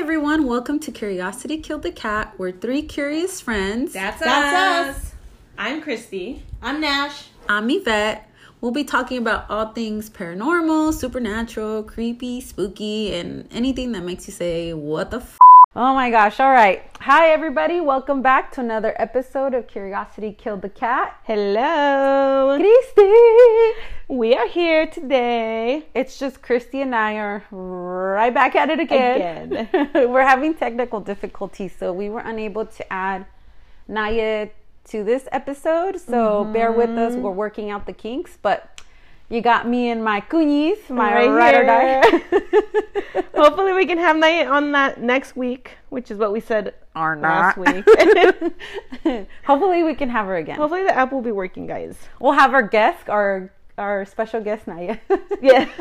everyone. Welcome to Curiosity Killed the Cat. We're three curious friends. That's us. I'm Christy. I'm Nash. I'm Yvette. We'll be talking about all things paranormal, supernatural, creepy, spooky, and anything that makes you say, what the f***? Oh my gosh. All right. Hi, everybody. Welcome back to another episode of Curiosity Killed the Cat. Hello. Christy. We are here today. It's just Christy and I are right back at it again. We're having technical difficulties, so we were unable to add Naya to this episode. So bear with us. We're working out the kinks, but you got me and my cuñis, my ride or die. Hopefully we can have Naya on that next week, which is what we said last week. Hopefully we can have her again. Hopefully the app will be working, guys. We'll have our guest, our special guest, Naya. Yeah.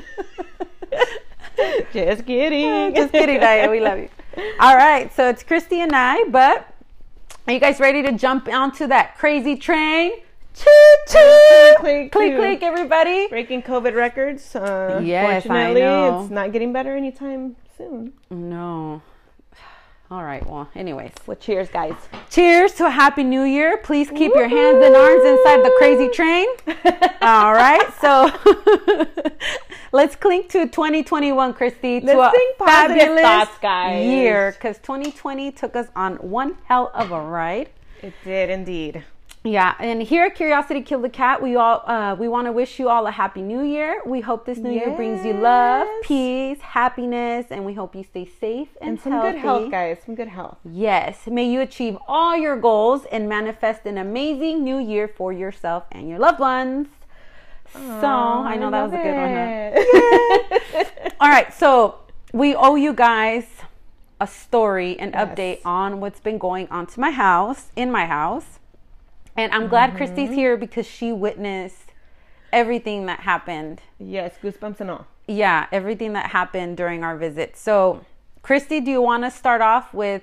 Just kidding. Just kidding, Naya. We love you. All right. So it's Christy and I, but are you guys ready to jump onto that crazy train? Choo-choo! Click, click, everybody. Breaking COVID records. Yes, fortunately, I know. It's not getting better anytime soon. No. All right. Well, anyways. Well, cheers, guys. Cheers to a happy new year. Please keep your hands and arms inside the crazy train. All right. So let's clink to 2021, Christy. Let's think positive thoughts, guys. Year, because 2020 took us on one hell of a ride. It did indeed. Yeah, and here at Curiosity Killed the Cat, we want to wish you all a happy new year. We hope this new year brings you love, peace, happiness, and we hope you stay safe and some healthy. good health, guys. Some good health. Yes, may you achieve all your goals and manifest an amazing new year for yourself and your loved ones. Aww, so, I know that was a good one, huh? Yeah. All right, so we owe you guys a story and update on what's been going on in my house. And I'm glad Christy's here because she witnessed everything that happened. Yes, goosebumps and all. Yeah, everything that happened during our visit. So, Christy, do you want to start with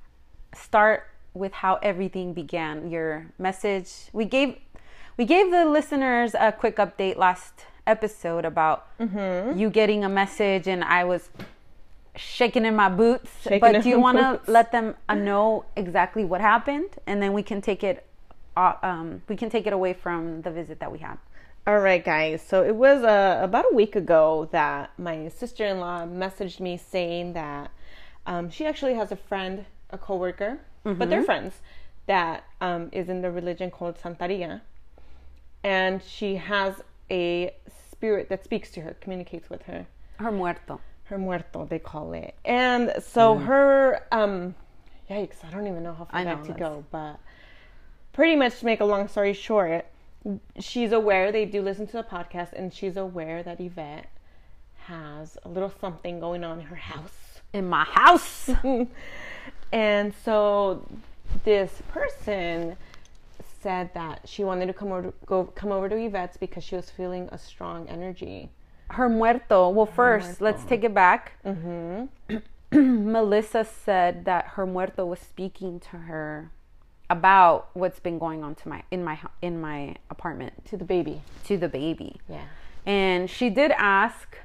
how everything began? Your message. We gave the listeners a quick update last episode about you getting a message, and I was shaking in my boots. But do you want to let them know exactly what happened, and then we can take it away from the visit that we had. All right, guys. So it was about a week ago that my sister-in-law messaged me saying that she actually has a coworker, but they're friends, that is in the religion called Santeria. And she has a spirit that speaks to her, communicates with her. Her muerto. Her muerto, they call it. And so her, yikes, I don't even know how far back to go, but pretty much to make a long story short, she's aware, they do listen to the podcast, and she's aware that Yvette has a little something going on in her house. In my house! And so this person said that she wanted to come over to Yvette's because she was feeling a strong energy. Her muerto. Well, first, let's take it back. Melissa said that her muerto was speaking to her about what's been going on in my apartment to the baby. Yeah. And she did ask,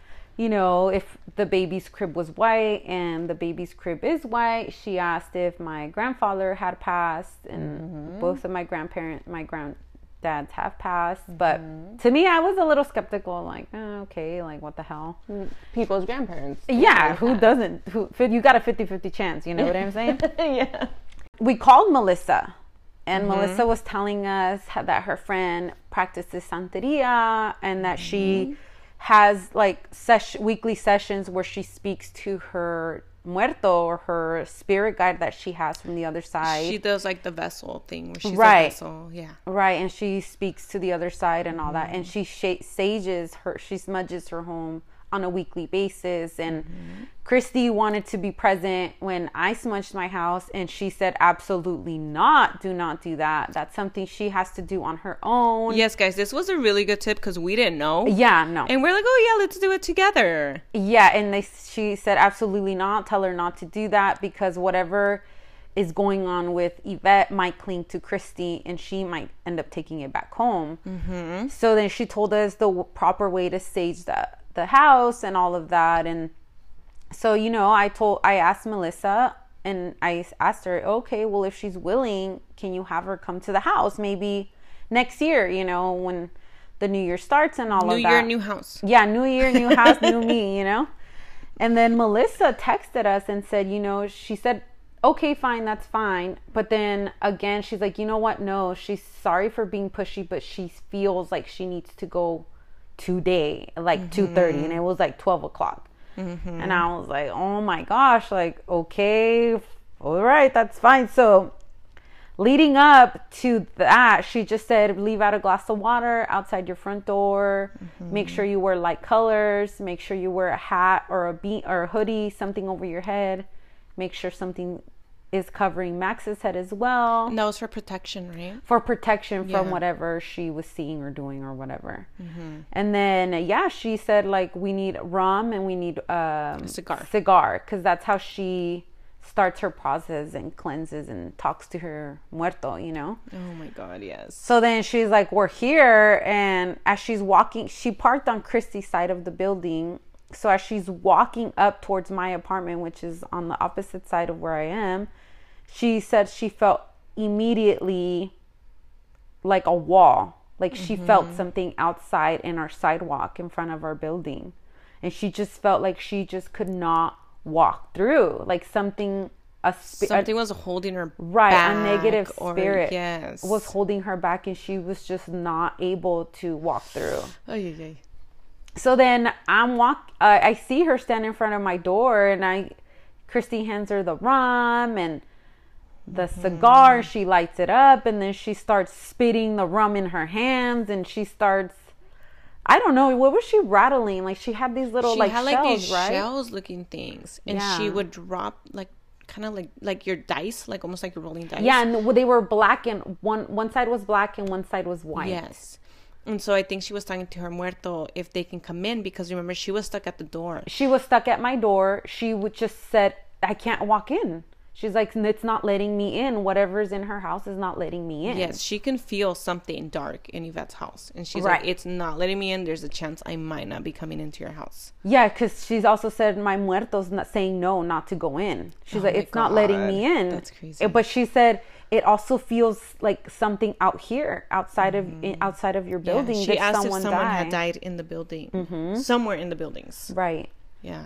if the baby's crib was white, and the baby's crib is white. She asked if my grandfather had passed, and both of my granddads have passed. But to me, I was a little skeptical, like, okay, like, what the hell? People's grandparents. Yeah, who doesn't? You got a 50-50 chance, you know what I'm saying? Yeah. We called Melissa, and Melissa was telling us that her friend practices Santeria, and that she has like weekly sessions where she speaks to her muerto, or her spirit guide that she has from the other side. She does like the vessel thing where she's a vessel. Yeah. Right. And she speaks to the other side and all that. And she she smudges her home on a weekly basis. And Christy wanted to be present when I smudged my house, and she said, absolutely not. Do not do that. That's something she has to do on her own. Yes, guys, this was a really good tip because we didn't know. Yeah, no. And we're like, oh yeah, let's do it together. Yeah, and she said, absolutely not. Tell her not to do that, because whatever is going on with Yvette might cling to Christy, and she might end up taking it back home. So then she told us the proper way to sage the house and all of that. And So, I asked Melissa, and I asked her, okay, well, if she's willing, can you have her come to the house maybe next year, when the new year starts and all of that. New year, new house. Yeah, new year, new house, new me, And then Melissa texted us and said, she said, okay, fine, that's fine. But then again, she's like, you know what? No, she's sorry for being pushy, but she feels like she needs to go today, like 2:30, and it was like 12 o'clock. And I was like, oh my gosh, like, okay, all right, that's fine. So leading up to that, she just said, leave out a glass of water outside your front door. Make sure you wear light colors. Make sure you wear a hat or a hoodie, something over your head. Make sure something is covering Max's head as well. And that was for protection, right? For protection from whatever she was seeing or doing or whatever. And then, she said, like, we need rum and we need a cigar. Because that's how she starts her process and cleanses and talks to her muerto, Oh my God, yes. So then she's like, we're here. And as she's walking, she parked on Christy's side of the building. So as she's walking up towards my apartment, which is on the opposite side of where I am, she said she felt immediately like a wall. Like she felt something outside in our sidewalk in front of our building. And she just felt like she just could not walk through. Like something was holding her back. A negative spirit was holding her back, and she was just not able to walk through. So then I see her stand in front of my door, and Christy hands her the rum and the cigar. She lights it up, and then she starts spitting the rum in her hands, and she starts, I don't know, what was she rattling? Like she had these little shells, right? Shells looking things, and she would drop like kind of like your dice, like almost like you're rolling dice. Yeah, and they were black, and one side was black and one side was white. Yes. And so I think she was talking to her muerto if they can come in, because remember, she was stuck at the door. She was stuck at my door. She would just said, I can't walk in. She's like, it's not letting me in. Whatever's in her house is not letting me in. Yes, she can feel something dark in Yvette's house. And she's like, it's not letting me in. There's a chance I might not be coming into your house. Yeah, because she's also said, my muerto's not saying no, not to go in. She's like, it's not letting me in. That's crazy. But she said, it also feels like something out here, outside of your building. Yeah, she asked if someone had died in the building. Somewhere in the buildings. Right. Yeah.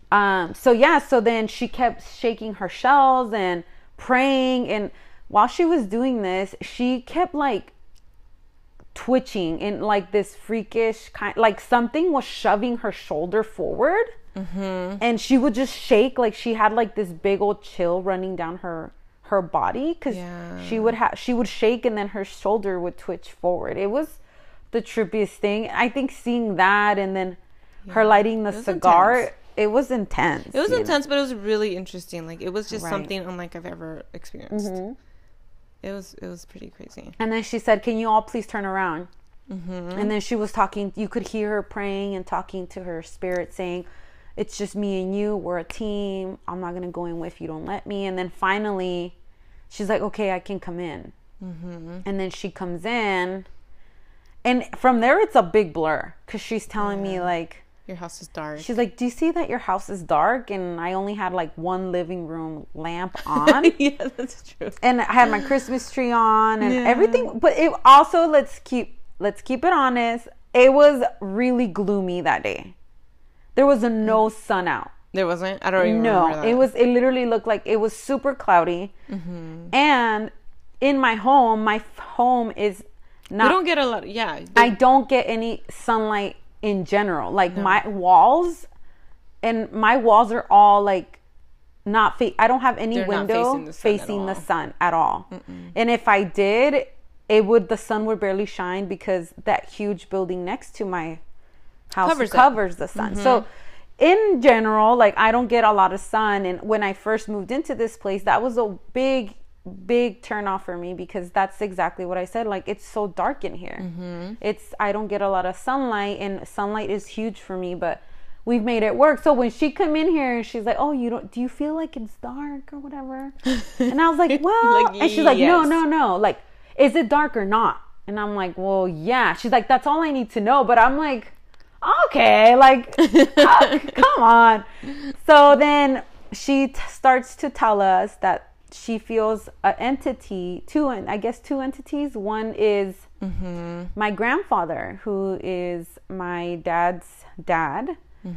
So then she kept shaking her shells and praying, and while she was doing this, she kept like twitching in like this freakish kind, like something was shoving her shoulder forward, and she would just shake, like she had like this big old chill running down her body, because she would shake, and then her shoulder would twitch forward. It was the trippiest thing. I think seeing that, and then her lighting the cigar. Intense. It was intense. It was intense, but it was really interesting. Like, it was just something unlike I've ever experienced. It was pretty crazy. And then she said, can you all please turn around? And then she was talking. You could hear her praying and talking to her spirit, saying, it's just me and you. We're a team. I'm not going to go in if you don't let me. And then finally, she's like, okay, I can come in. And then she comes in. And from there, it's a big blur, because she's telling me, like, your house is dark. She's like, do you see that your house is dark? And I only had like one living room lamp on. Yeah, that's true. And I had my Christmas tree on and everything. But it also, let's keep it honest, it was really gloomy that day. There was no sun out. There wasn't? I don't even remember that. It literally looked like it was super cloudy. And in my home is not. We don't get a lot. I don't get any sunlight in general. Like my walls are all like not I don't have any window facing the sun at all. And if I did, the sun would barely shine, because that huge building next to my house covers the sun. So in general, like, I don't get a lot of sun. And when I first moved into this place, that was a big turn off for me, because that's exactly what I said. Like, it's so dark in here. I don't get a lot of sunlight, and sunlight is huge for me, but we've made it work. So when she come in here and she's like, oh, do you feel like it's dark or whatever? And I was like, well, and she's like, no. Like, is it dark or not? And I'm like, well, yeah. She's like, that's all I need to know. But I'm like, okay, like, come on. So then she starts to tell us that she feels an entity, two entities. One is my grandfather, who is my dad's dad,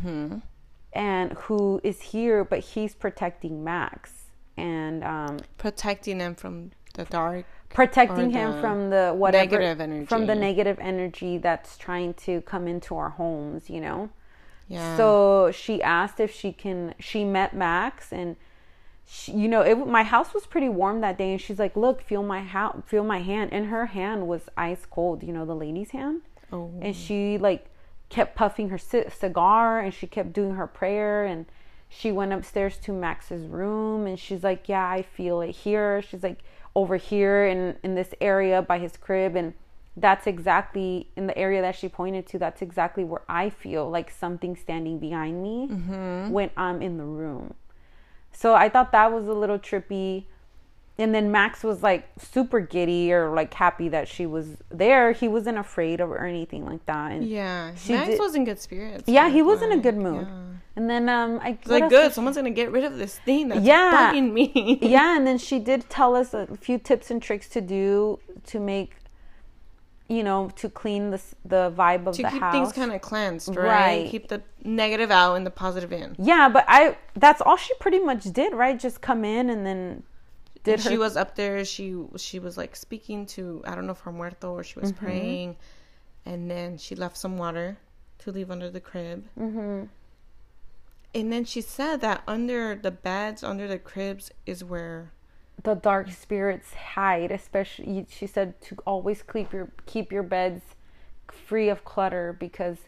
and who is here, but he's protecting Max and protecting him from the dark, protecting him from the whatever negative energy, from the negative energy that's trying to come into our homes, you know. Yeah. So she asked if she met Max, and she, you know, my house was pretty warm that day, and she's like, look, feel my hand, and her hand was ice cold, you know, the lady's hand. Oh. And she like kept puffing her cigar, and she kept doing her prayer, and she went upstairs to Max's room, and she's like, yeah, I feel it here. She's like, over here in this area by his crib, and that's exactly in the area that she pointed to. That's exactly where I feel like something standing behind me when I'm in the room. So I thought that was a little trippy. And then Max was like super giddy or like happy that she was there. He wasn't afraid of her or anything like that. And Max was in good spirits. Yeah, he was in a good mood. Yeah. And then it's like, good, someone's gonna get rid of this thing that's bugging me. Yeah, and then she did tell us a few tips and tricks to do to make, you know, to clean the vibe of the house. To keep things kind of cleansed, right? Keep the negative out and the positive in. Yeah, but that's all she pretty much did, right? Just come in and then she was up there. She was like speaking to, I don't know if her muerto or she was praying, and then she left some water to leave under the crib. And then she said that under the beds, under the cribs, is where the dark spirits hide. Especially, she said to always keep your beds free of clutter, because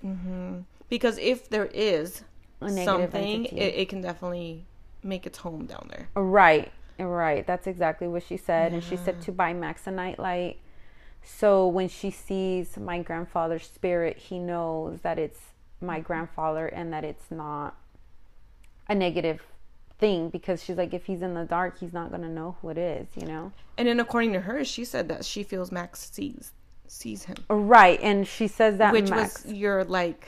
if there is something, it can definitely make its home down there. Right. That's exactly what she said. And she said to buy Max a nightlight, so when she sees my grandfather's spirit, he knows that it's my grandfather and that it's not a negative thing, because she's like, if he's in the dark, he's not going to know who it is, you know. And then according to her, she said that she feels Max sees him. Right. And she says that which was your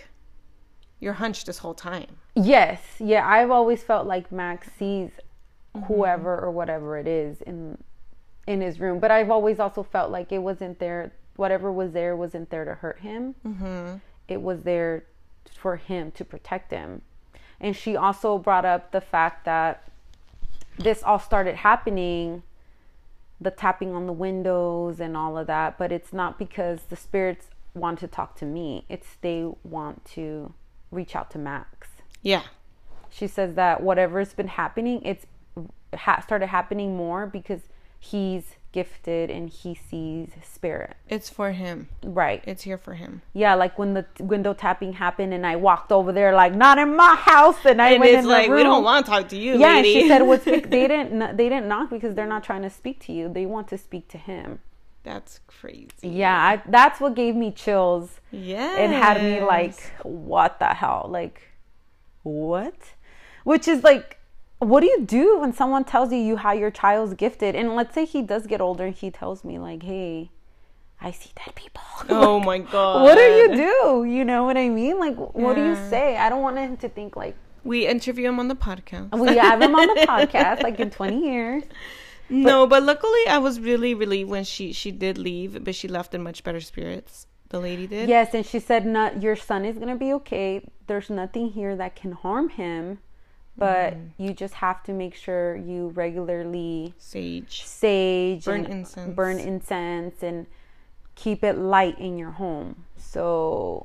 hunch this whole time. Yes. Yeah, I've always felt like Max sees whoever or whatever it is in his room, but I've always also felt like it wasn't there, whatever was there wasn't there to hurt him. It was there for him, to protect him. And she also brought up the fact that this all started happening, the tapping on the windows and all of that, but it's not because the spirits want to talk to me, it's they want to reach out to Max. Yeah. She says that whatever's been happening, it's started happening more because he's gifted and he sees spirit. It's for him. Right. It's here for him. Yeah, like when the window tapping happened and I walked over there like, not in my house, and I went in the room. We don't want to talk to you, yeah, lady. And she said, they didn't knock because they're not trying to speak to you. They want to speak to him. That's crazy. Yeah, that's what gave me chills. Yeah. It had me like, what the hell? Like, what? Which is like, what do you do when someone tells you how your child's gifted? And let's say he does get older and he tells me like, hey, I see dead people. Oh my God. What do you do? You know what I mean? Like, what do you say? I don't want him to think like... We interview him on the podcast. We have him on the podcast like in 20 years. But luckily I was really relieved when she did leave, but she left in much better spirits. The lady did. Yes, and she said, your son is going to be okay. There's nothing here that can harm him. But you just have to make sure you regularly sage, burn incense, and keep it light in your home. So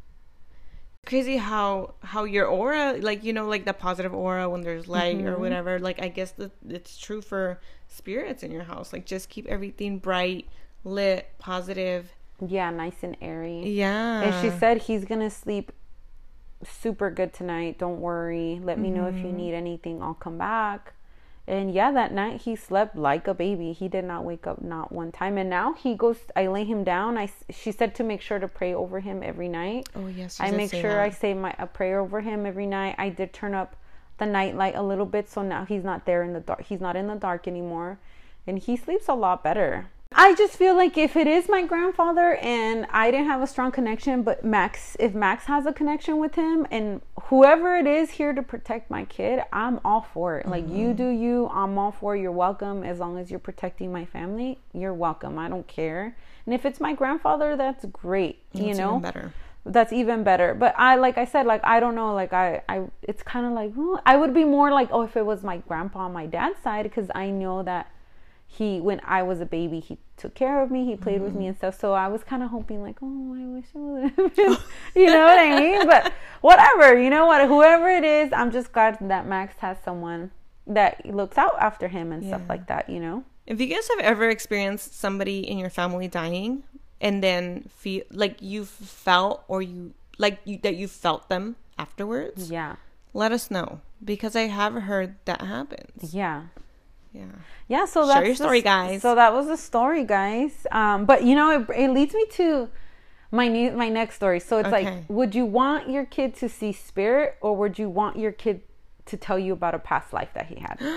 crazy how your aura, like, you know, like the positive aura when there's light or whatever. Like, I guess that it's true for spirits in your house. Like, just keep everything bright, lit, positive. Yeah, nice and airy. Yeah. And she said he's gonna sleep super good tonight, don't worry, let me know if you need anything, I'll come back. And yeah, that night he slept like a baby. He did not wake up not one time. And now he goes, I lay him down. She said to make sure to pray over him every night. Oh yes, I make sure I say a prayer over him every night. I did turn up the night light a little bit, so now he's not there in the dark. He's not in the dark anymore, and he sleeps a lot better. I just feel like if it is my grandfather and I didn't have a strong connection, but if Max has a connection with him and whoever it is here to protect my kid, I'm all for it. Like, you do you, I'm all for it. You're welcome. As long as you're protecting my family, you're welcome. I don't care. And if it's my grandfather, that's great. That's even better. That's even better. But I don't know, like it's kind of like, I would be more like, if it was my grandpa on my dad's side, because I know that when I was a baby, he took care of me, he played with me and stuff. So I was kind of hoping like, I wish it would have been, you know what I mean? But whatever, you know what, whoever it is, I'm just glad that Max has someone that looks out after him and stuff like that, you know? If you guys have ever experienced somebody in your family dying and then feel like you felt that you felt them afterwards, let us know, because I have heard that happens. Yeah, so that's share your story, guys. So that was the story, guys. But you know, it leads me to my next story. So it's like, would you want your kid to see spirit, or would you want your kid to tell you about a past life that he had?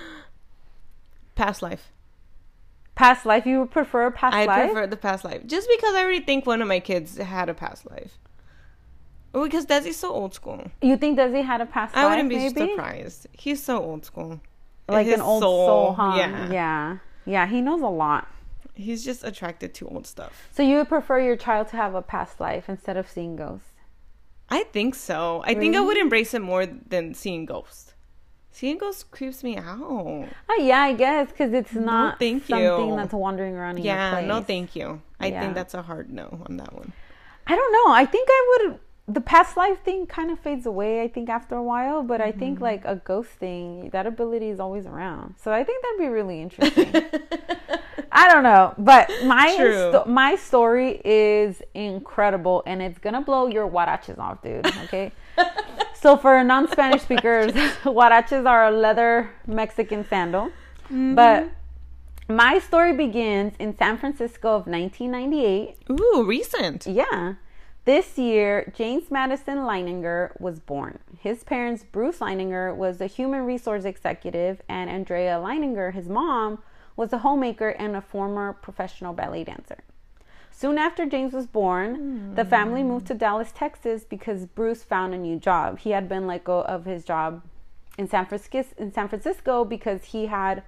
Past life. Past life? You would prefer past life? I prefer the past life. Just because I already think one of my kids had a past life. Or because Desi's so old school. You think Desi had a past life? I wouldn't be surprised. He's so old school. Like his an old soul, huh? Yeah, he knows a lot. He's just attracted to old stuff. So you would prefer your child to have a past life instead of seeing ghosts? I think so. I think I would embrace it more than seeing ghosts. Seeing ghosts creeps me out. Oh, yeah, I guess, because it's not something that's wandering around in your place. Yeah, no thank you. I think that's a hard no on that one. I don't know. I think I would... The past life thing kind of fades away, I think, after a while. But I think, like, a ghost thing, that ability is always around. So I think that'd be really interesting. I don't know. But my story is incredible. And it's going to blow your huaraches off, dude. Okay? So for non-Spanish speakers, huaraches are a leather Mexican sandal. But my story begins in San Francisco of 1998. Ooh, recent. Yeah. This year, James Madison Leininger was born. His parents, Bruce Leininger, was a human resource executive, and Andrea Leininger, his mom, was a homemaker and a former professional ballet dancer. Soon after James was born, the family moved to Dallas, Texas, because Bruce found a new job. He had been let go of his job in San Francisco because he had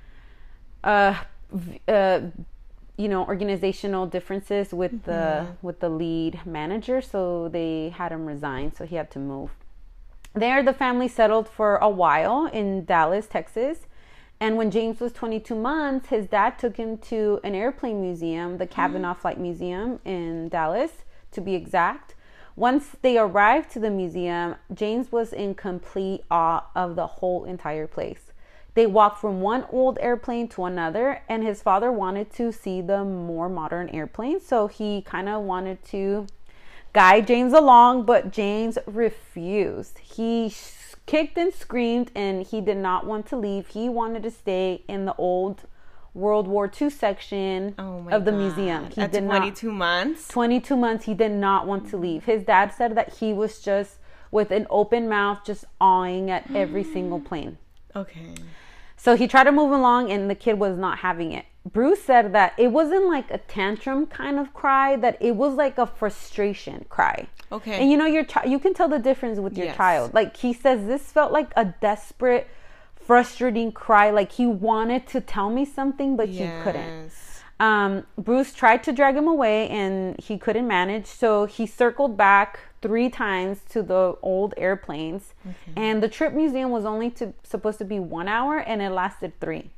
organizational differences with the lead manager, so they had him resign, so he had to move. There, the family settled for a while in Dallas, Texas, and when James was 22 months, his dad took him to an airplane museum, the Kavanaugh Flight Museum in Dallas, to be exact. Once they arrived to the museum, James was in complete awe of the whole entire place. They walked from one old airplane to another, and his father wanted to see the more modern airplanes, so he kind of wanted to guide James along, but James refused. He kicked and screamed, and he did not want to leave. He wanted to stay in the old World War II section of the museum. At 22 months? 22 months, he did not want to leave. His dad said that he was just with an open mouth, just awing at every single plane. Okay. So he tried to move along, and the kid was not having it. Bruce said that it wasn't like a tantrum kind of cry, that it was like a frustration cry. Okay. And you know, you can tell the difference with your child. Like, he says this felt like a desperate, frustrating cry. Like, he wanted to tell me something, but he couldn't. Bruce tried to drag him away, and he couldn't manage. So he circled back 3 times to the old airplanes. And the trip museum was only supposed to be 1 hour, and it lasted 3.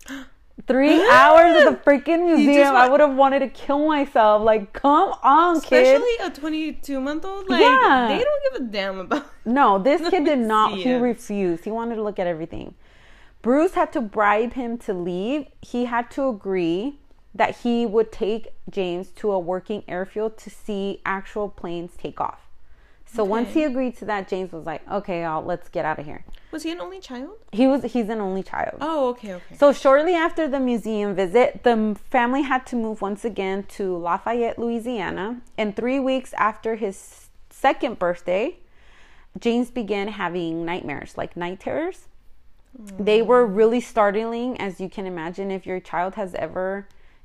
3 hours at the freaking museum. I would have wanted to kill myself. Like, come on, kid. Especially a 22-month-old. Like, they don't give a damn about. No, this kid did not. He refused. He wanted to look at everything. Bruce had to bribe him to leave. He had to agree that he would take James to a working airfield to see actual planes take off. So once he agreed to that, James was like, okay, let's get out of here. Was he an only child? He's an only child. Oh, okay. So shortly after the museum visit, the family had to move once again to Lafayette, Louisiana. And 3 weeks after his 2nd birthday, James began having nightmares, like night terrors. They were really startling, as you can imagine. If your child has ever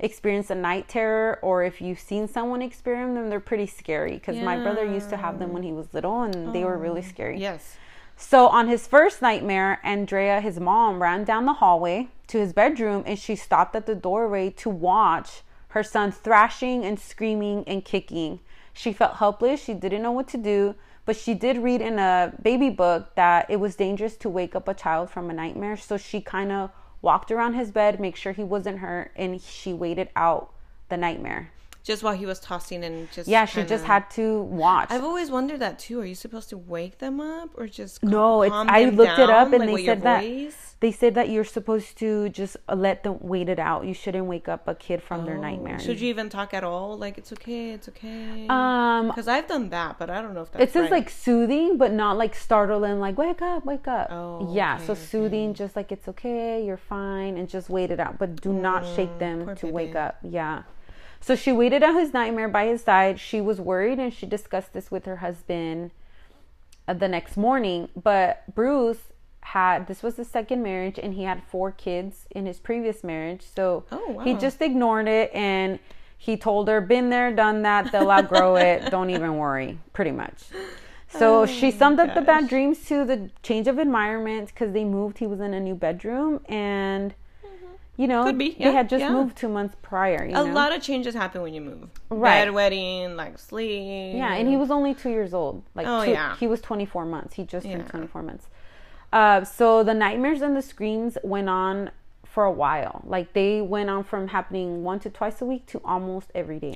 experience a night terror, or if you've seen someone experience them, they're pretty scary. Because my brother used to have them when he was little, and they were really scary. Yes. So on his first nightmare, Andrea, his mom, ran down the hallway to his bedroom, and she stopped at the doorway to watch her son thrashing and screaming and kicking. She felt helpless. She didn't know what to do, but she did read in a baby book that it was dangerous to wake up a child from a nightmare. So she kind of walked around his bed, make sure he wasn't hurt, and she waited out the nightmare. Just while he was tossing and just... Yeah, she just had to watch. I've always wondered that too. Are you supposed to wake them up or just No, calm I them looked it up, down, and like, they with your said that voice? they said that you're supposed to just let them wait it out. You shouldn't wake up a kid from their nightmare. Should you even talk at all? Like, it's okay, it's okay. Because I've done that, but I don't know if that's it says right. like soothing, but not like startling, like wake up, wake up. Oh, yeah. okay, So soothing, just like it's okay, you're fine, and just wait it out, but do not shake them poor to baby. wake up. Yeah. So she waited out his nightmare by his side. She was worried, and she discussed this with her husband the next morning. But Bruce this was his second marriage, and he had 4 kids in his previous marriage. So he just ignored it, and he told her, been there, done that, they'll outgrow it, don't even worry, pretty much. So she summed up the bad dreams to the change of environment, because they moved. He was in a new bedroom, and you know, Could be. they had just Yeah. moved 2 months prior. A lot of changes happen when you move. Right. Bedwetting, like sleep. Yeah, and he was only 2 years old. Like, he was 24 months. He just turned 24 months. So the nightmares and the screams went on for a while. Like, they went on from happening 1 to twice a week to almost every day.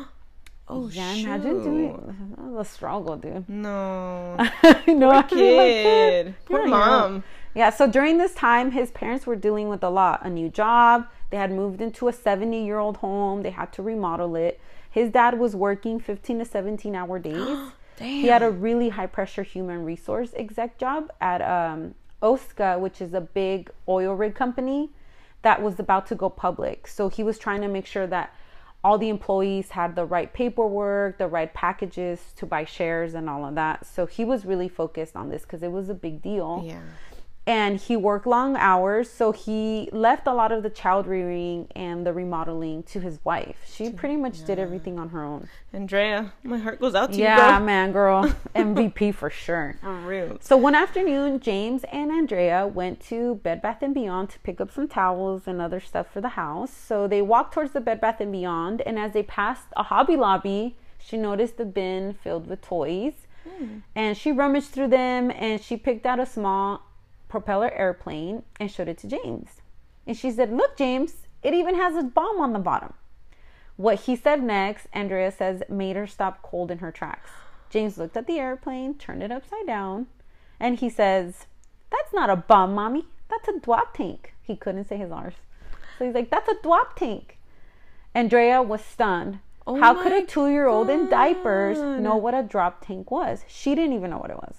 Oh, Yeah, shoot. imagine doing that was a struggle, dude. No. No, Poor kid. Poor Yeah, mom. Yeah, so during this time, his parents were dealing with a lot. A new job. They had moved into a 70-year-old home. They had to remodel it. His dad was working 15 to 17-hour days. Damn. He had a really high-pressure human resource exec job at Osca, which is a big oil rig company that was about to go public. So he was trying to make sure that all the employees had the right paperwork, the right packages to buy shares and all of that. So he was really focused on this because it was a big deal. Yeah. And he worked long hours, so he left a lot of the child rearing and the remodeling to his wife. She pretty much did everything on her own. Andrea, my heart goes out to you, Yeah, girl. man, girl. MVP for sure. For real. So one afternoon, James and Andrea went to Bed Bath & Beyond to pick up some towels and other stuff for the house. So they walked towards the Bed Bath & Beyond, and as they passed a Hobby Lobby, she noticed the bin filled with toys. And she rummaged through them, and she picked out a small propeller airplane and showed it to James. And she said, "Look, James, it even has a bomb on the bottom." What he said next, Andrea says, made her stop cold in her tracks. James looked at the airplane, turned it upside down, and he says, "That's not a bomb, Mommy. That's a drop tank." He couldn't say his R's. So he's like, "That's a drop tank." Andrea was stunned. Oh How could my a 2-year-old in diapers God. know what a drop tank was? She didn't even know what it was.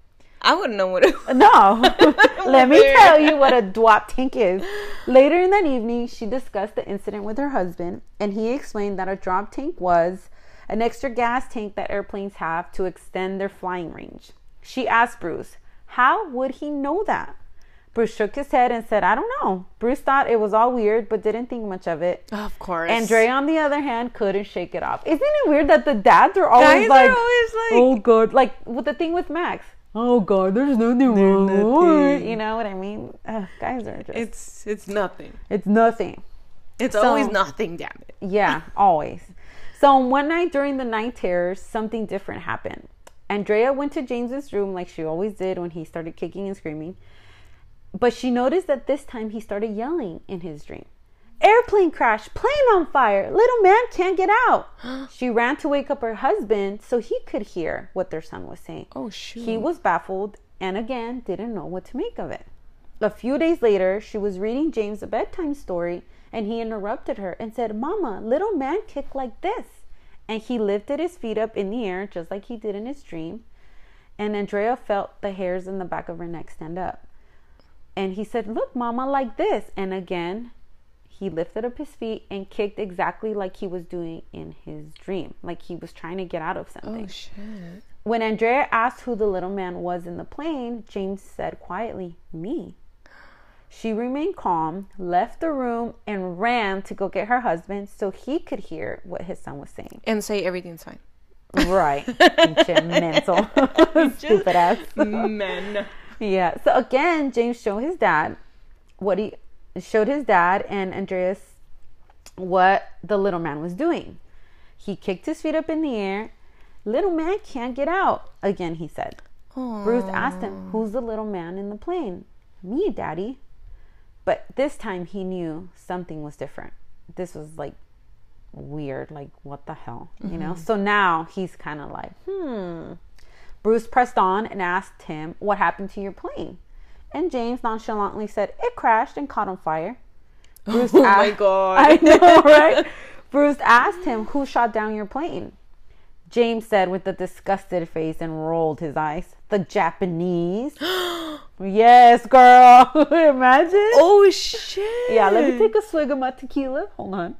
I wouldn't know what it was. No. Let me tell you what a drop tank is. Later in that evening, she discussed the incident with her husband, and he explained that a drop tank was an extra gas tank that airplanes have to extend their flying range. She asked Bruce, how would he know that? Bruce shook his head and said, "I don't know." Bruce thought it was all weird, but didn't think much of it. Of course. Andrea, on the other hand, couldn't shake it off. Isn't it weird that the dads are always Guys are always like, oh, God. Like, with the thing with Max. Oh, God, there's nothing wrong. nothing. You know what I mean? Guys are just... It's nothing. It's nothing. It's So- always nothing, damn it. Yeah, always. So one night during the night terrors, something different happened. Andrea went to James's room like she always did when he started kicking and screaming. But she noticed that this time he started yelling in his dream. "Airplane crash, plane on fire, little man can't get out." She ran to wake up her husband so he could hear what their son was saying. Oh, shoot. He was baffled and again didn't know what to make of it. A few days later, she was reading James a bedtime story and he interrupted her and said, "Mama, little man kicked like this." And he lifted his feet up in the air just like he did in his dream. And Andrea felt the hairs in the back of her neck stand up. And he said, "Look, Mama, like this." And again, he lifted up his feet and kicked exactly like he was doing in his dream, like he was trying to get out of something. Oh, shit. When Andrea asked who the little man was in the plane, James said quietly, "Me." She remained calm, left the room, and ran to go get her husband so he could hear what his son was saying. And say everything's fine. Right. Mental. Stupid ass. Men. Yeah. So again, James showed his dad and Andreas what the little man was doing. He kicked his feet up in the air. Little man can't get out. Again, he said. Aww. Bruce asked him, who's the little man in the plane? Me, Daddy. But this time he knew something was different. This was like weird. Like, what the hell? You know? So now he's kind of like, Bruce pressed on and asked him, what happened to your plane? And James nonchalantly said, it crashed and caught on fire. Bruce my God. I know, right? Bruce asked him, who shot down your plane? James said with a disgusted face and rolled his eyes, the Japanese. Yes, girl. Imagine. Oh, shit. Yeah, let me take a swig of my tequila. Hold on.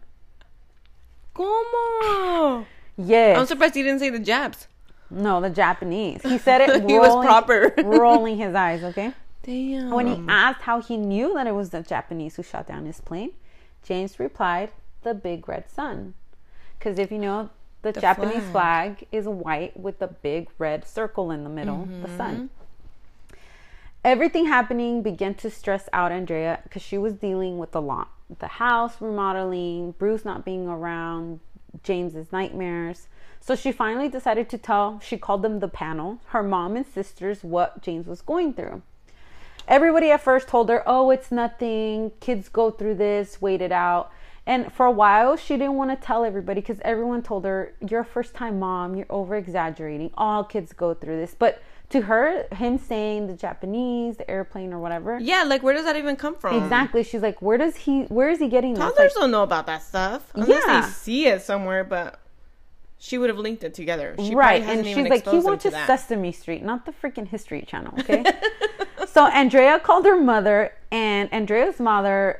¿Cómo? Yes. I'm surprised he didn't say the Japs. No, the Japanese. He said it He was proper. rolling his eyes, okay? Damn. When he asked how he knew that it was the Japanese who shot down his plane, James replied, the big red sun. Because if you know, the Japanese flag is white with a big red circle in the middle, the sun. Everything happening began to stress out Andrea because she was dealing with a lot. The house remodeling, Bruce not being around, James's nightmares. So she finally decided to tell, she called them the panel, her mom and sisters, what James was going through. Everybody at first told her, oh, it's nothing. Kids go through this, wait it out. And for a while, she didn't want to tell everybody because everyone told her, you're a first-time mom, you're over-exaggerating. All kids go through this. But to her, him saying the Japanese, the airplane or whatever. Yeah, like, where does that even come from? Exactly. She's like, where is he getting this? Toddlers don't know about that stuff. Unless they see it somewhere, but she would have linked it together. She right. And she's like, he watches Sesame Street, not the freaking History Channel, okay? So Andrea called her mother, and Andrea's mother,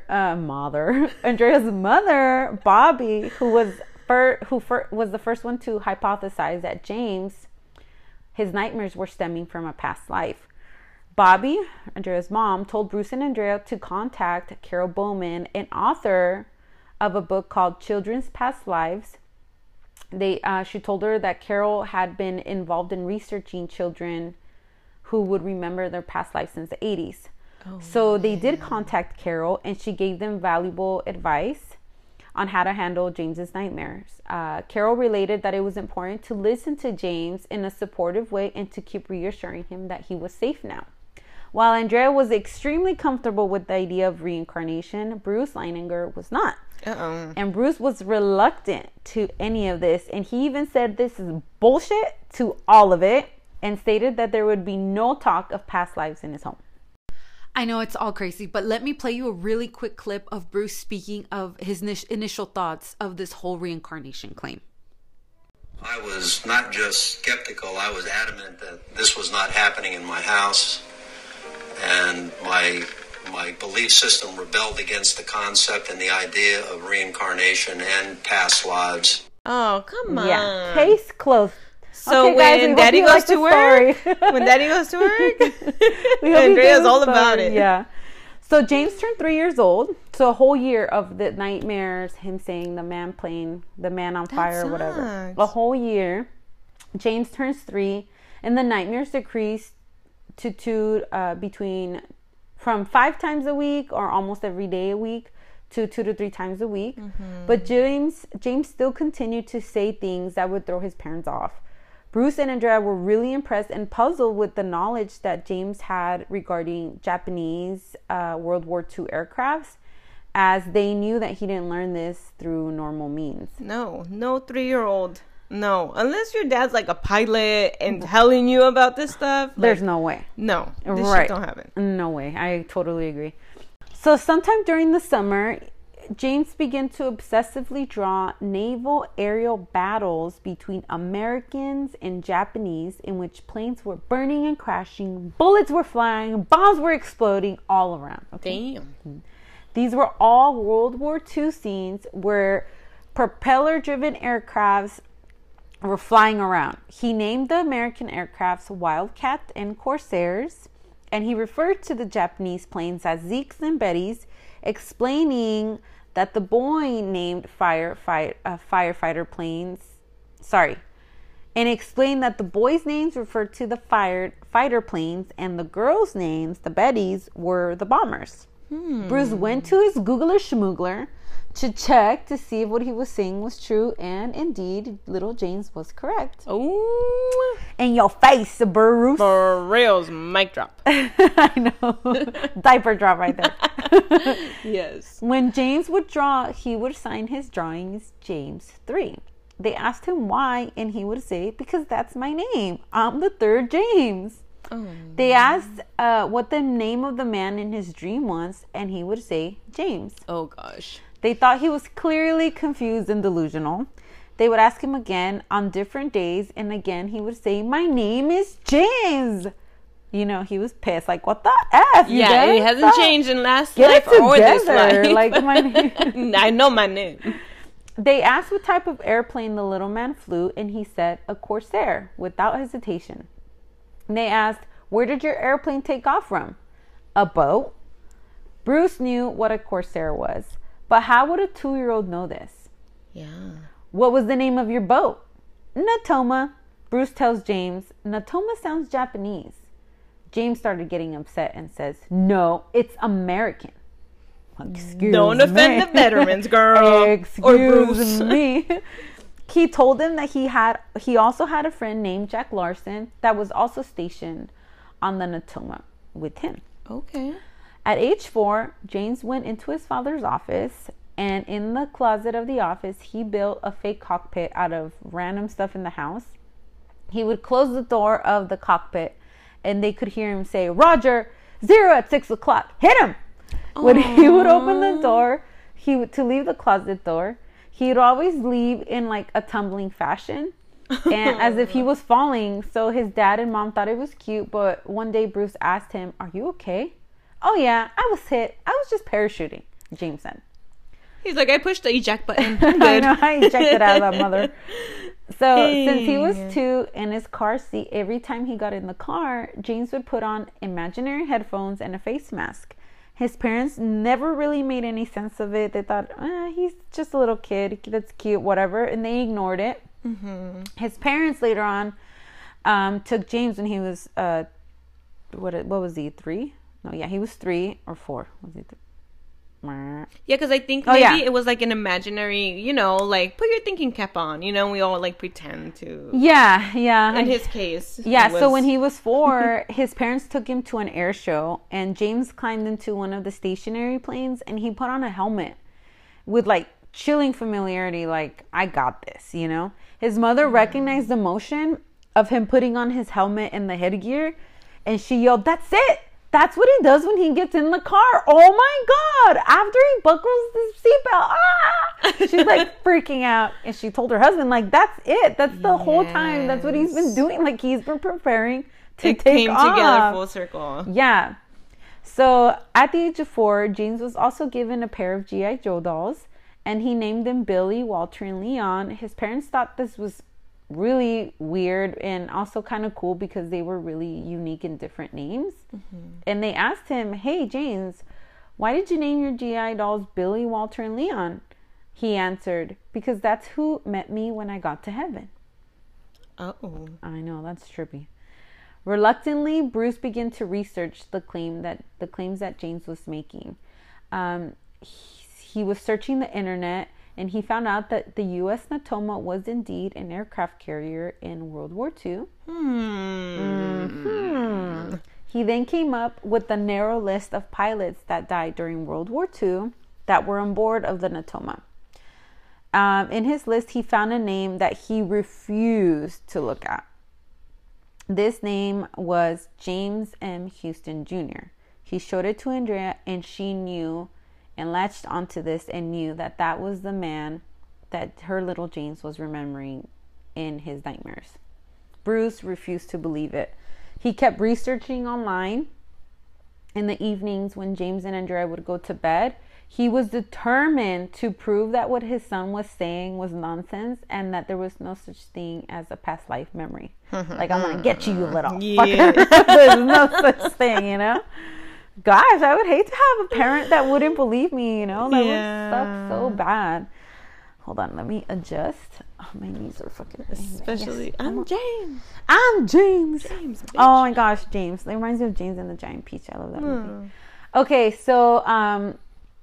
Bobby, who was the first one to hypothesize that James, his nightmares were stemming from a past life. Bobby, Andrea's mom, told Bruce and Andrea to contact Carol Bowman, an author of a book called Children's Past Lives. She told her that Carol had been involved in researching children who would remember their past life since the 80s. So they did contact Carol, and she gave them valuable advice on how to handle James's nightmares. Carol related that it was important to listen to James in a supportive way and to keep reassuring him that he was safe now. While Andrea was extremely comfortable with the idea of reincarnation, Bruce Leininger was not. And Bruce was reluctant to any of this, and he even said this is bullshit to all of it, and stated that there would be no talk of past lives in his home. I know it's all crazy, but let me play you a really quick clip of Bruce speaking of his initial thoughts of this whole reincarnation claim. I was not just skeptical, I was adamant that this was not happening in my house, and my belief system rebelled against the concept and the idea of reincarnation and past lives. Oh, come on. Yeah, case closed. So okay, guys, when Daddy goes to work, Andrea's all about it. Yeah. So James turned 3 years old. So a whole year of the nightmares, him saying the man on fire or whatever. A whole year. James turns 3, and the nightmares decreased to from 5 times a week or almost every day a week to 2 to 3 times a week. But James still continued to say things that would throw his parents off. Bruce and Andrea were really impressed and puzzled with the knowledge that James had regarding Japanese World War II aircrafts, as they knew that he didn't learn this through normal means. No 3-year-old. No, unless your dad's like a pilot and telling you about this stuff. There's no way. No, this shit don't happen. No way. I totally agree. So sometime during the summer, James began to obsessively draw naval aerial battles between Americans and Japanese, in which planes were burning and crashing, bullets were flying, bombs were exploding all around. Okay? Damn. These were all World War II scenes where propeller-driven aircrafts were flying around. He named the American aircrafts Wildcat and Corsairs, and he referred to the Japanese planes as Zeke's and Betty's, explaining that the boy named firefighter planes, and explained that the boys' names referred to the fighter planes and the girls' names, the Bettys, were the bombers. Bruce went to his Googler Schmoogler to check to see if what he was saying was true, and indeed, little James was correct. Oh, In your face, Bruce. for reals, mic drop. I know. Diaper drop right there. Yes. When James would draw, he would sign his drawings James 3. They asked him why, and he would say, because that's my name. I'm the third James. Oh. They asked what the name of the man in his dream was, and he would say James. Oh gosh. They thought he was clearly confused and delusional. They would ask him again on different days, and again he would say, my name is James. You know, he was pissed. Like, what the F? You Yeah, guys? it hasn't changed in last Get life it or this together. life. Like, my name. I know my name. They asked what type of airplane the little man flew, and he said a Corsair without hesitation. And they asked, where did your airplane take off from? A boat. Bruce knew what a Corsair was, but how would a 2-year-old know this? Yeah. What was the name of your boat? Natoma. Bruce tells James, Natoma sounds Japanese. James started getting upset and says, no, it's American. Excuse Don't offend me. the veterans, girl. Excuse Or Bruce. me. He told him that he also had a friend named Jack Larson that was also stationed on the Natoma with him. Okay. At age 4, James went into his father's office, and in the closet of the office, he built a fake cockpit out of random stuff in the house. He would close the door of the cockpit, and they could hear him say, Roger, 0 at 6 o'clock, hit him. When he would open the door, to leave the closet door, he would always leave in like a tumbling fashion, and as if he was falling. So his dad and mom thought it was cute, but one day Bruce asked him, are you okay? Oh yeah, I was hit. I was just parachuting, James said. He's like, I pushed the eject button. I Good. know, I ejected out of that mother. So since he was 2 in his car seat, every time he got in the car, James would put on imaginary headphones and a face mask. His parents never really made any sense of it. They thought, he's just a little kid. That's cute, whatever. And they ignored it. Mm-hmm. His parents later on took James when he was, what was he, 3? No, yeah, he was 3 or 4. Was he Yeah, because I think maybe it was like an imaginary, like put your thinking cap on, we all like pretend to. Yeah. In his case. Yeah, so when he was 4, his parents took him to an air show, and James climbed into one of the stationary planes, and he put on a helmet with like chilling familiarity, like, I got this, His mother recognized the motion of him putting on his helmet and the headgear, and she yelled, that's it! That's what he does when he gets in the car. Oh my God. After he buckles the seatbelt. She's like freaking out. And she told her husband, like, that's it. That's the whole time. That's what he's been doing. Like, he's been preparing to take off. Together full circle. Yeah. So at the age of 4, James was also given a pair of G.I. Joe dolls. And he named them Billy, Walter, and Leon. His parents thought this was really weird and also kind of cool because they were really unique and different names. Mm-hmm. And they asked him, hey James, why did you name your GI dolls Billy, Walter, and Leon? He answered, because that's who met me when I got to heaven. Oh, I know, that's trippy. Reluctantly, Bruce began to research the claims that James was making. He was searching the internet, and he found out that the U.S. Natoma was indeed an aircraft carrier in World War II. Mm-hmm. He then came up with the narrow list of pilots that died during World War II that were on board of the Natoma. In his list, he found a name that he refused to look at. This name was James M. Houston Jr. He showed it to Andrea, and she knew and latched onto this and knew that that was the man that her little James was remembering in his nightmares. Bruce refused to believe it. He kept researching online. In the evenings when James and Andrea would go to bed, He was determined to prove that what his son was saying was nonsense and that there was no such thing as a past life memory. Like, I'm going to get you, you little fucker. There's no such thing, you know? Gosh, I would hate to have a parent that wouldn't believe me, you know? That would suck so bad. Hold on, let me adjust. Oh, my knees are fucking... Especially, yes. I'm James. James, oh my gosh, James. It reminds me of James and the Giant Peach. I love that movie. Okay, so